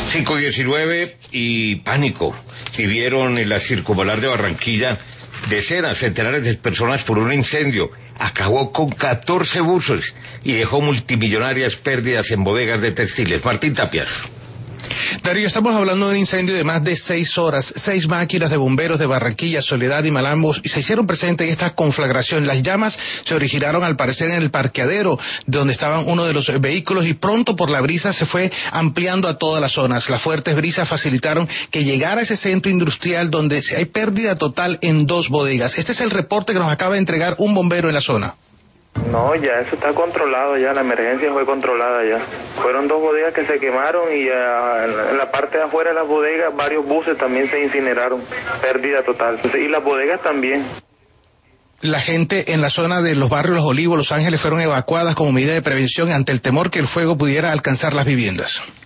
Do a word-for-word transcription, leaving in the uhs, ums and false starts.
cinco diecinueve y pánico vivieron en la circunvalar de Barranquilla decenas, centenares de personas por un incendio. Acabó con catorce buses y dejó multimillonarias pérdidas en bodegas de textiles. Martín Tapias. Darío, estamos hablando de un incendio de más de seis horas. Seis máquinas de bomberos de Barranquilla, Soledad y Malambos se hicieron presentes en esta conflagración. Las llamas se originaron al parecer en el parqueadero donde estaban uno de los vehículos y pronto por la brisa se fue ampliando a todas las zonas. Las fuertes brisas facilitaron que llegara a ese centro industrial donde hay pérdida total en dos bodegas. Este es el reporte que nos acaba de entregar un bombero en la zona. No, ya eso está controlado, ya la emergencia fue controlada ya. Fueron dos bodegas que se quemaron y uh, en la parte de afuera de las bodegas varios buses también se incineraron, pérdida total. Y las bodegas también. La gente en la zona de los barrios Los Olivos, Los Ángeles fueron evacuadas como medida de prevención ante el temor que el fuego pudiera alcanzar las viviendas.